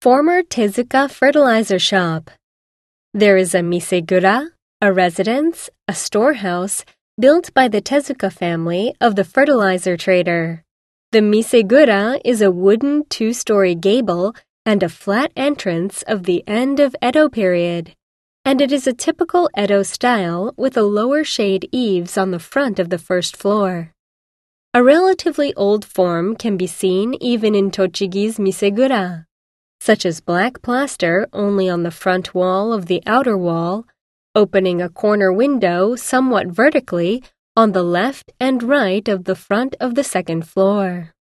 former Tezuka fertilizer shop. There is a misegura, a residence, a storehouse, built by the Tezuka family of the fertilizer trader. The misegura is a wooden two-story gable and a flat entrance of the end of Edo period, and it is a typical Edo style with a lower shade eaves on the front of the first floor. A relatively old form can be seen even in Tochigi's misegura, such as black plaster only on the front wall of the outer wall, opening a corner window somewhat vertically on the left and right of the front of the second floor.